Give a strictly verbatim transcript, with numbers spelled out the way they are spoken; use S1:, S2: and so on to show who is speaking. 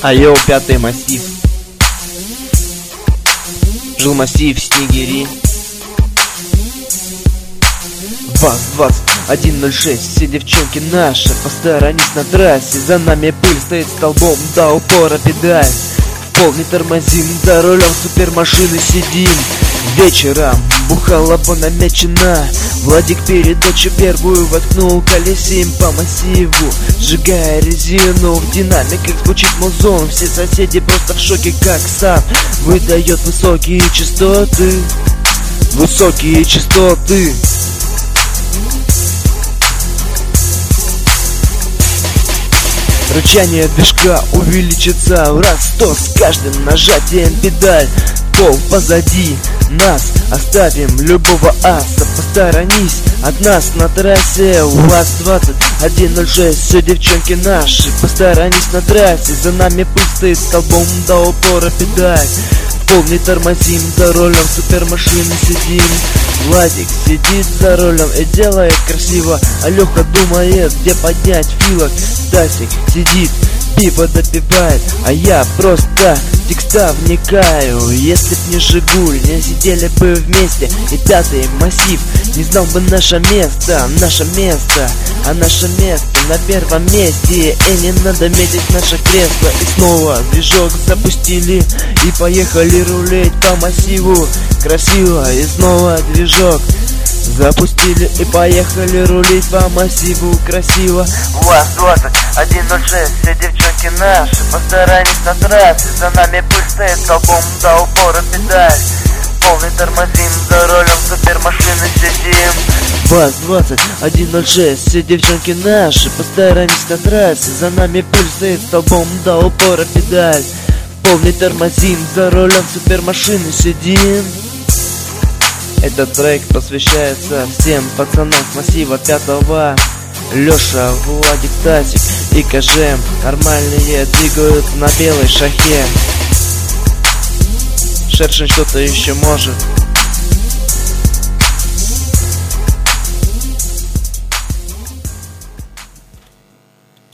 S1: Айо, пятый массив. Жил массив Снегири. ВАЗ двадцать один ноль шесть. Все девчонки наши, посторонись на трассе. За нами пыль стоит столбом, до упора педаль. В пол не тормозим, за рулем супермашины сидим. Вечером бухалоба намечена. Владик передачу первую воткнул, колесим по массиву, сжигая резину. В динамиках звучит музон. Все соседи просто в шоке, как сам выдает высокие частоты. Высокие частоты. Рычание движка увеличится в раз сто с каждым нажатием педаль. Пол позади нас, оставим любого аса. Посторонись от нас на трассе. ВАЗ двадцать один ноль шесть. Все девчонки наши, посторонись на трассе. За нами пыль стоит столбом, до упора педаль. В пол не тормозим, за рулем супермашины сидим. Владик сидит за рулем и делает красиво. Алёха думает, где поднять филок. Стасик сидит, пиво допивает, а я просто в текста вникаю. Если б не Жигуль, не сидели бы вместе. И пятый массив не знал бы наше место. Наше место, а наше место на первом месте. И не надо метить наше кресло. И снова движок запустили и поехали рулить по массиву. Красиво, и снова движок запустили и поехали рулить по массиву. Красиво. ВАЗ двадцать один ноль шесть. Все девчонки наши, посторонись на трассе. За нами пыль стоит столбом, до упора педаль. Полный тормозим, за рулем супермашины сидим. ВАЗ двадцать один ноль шесть. Все девчонки наши, посторонись на трассе. За нами пыль стоит столбом, до упора педаль. Полный тормозим, за рулем супермашины сидим. Этот трек посвящается всем пацанам с массива пятого. Лёша, Владик, Тасик и Кажем нормальные двигаются на белой шахе. Шершень что-то еще может.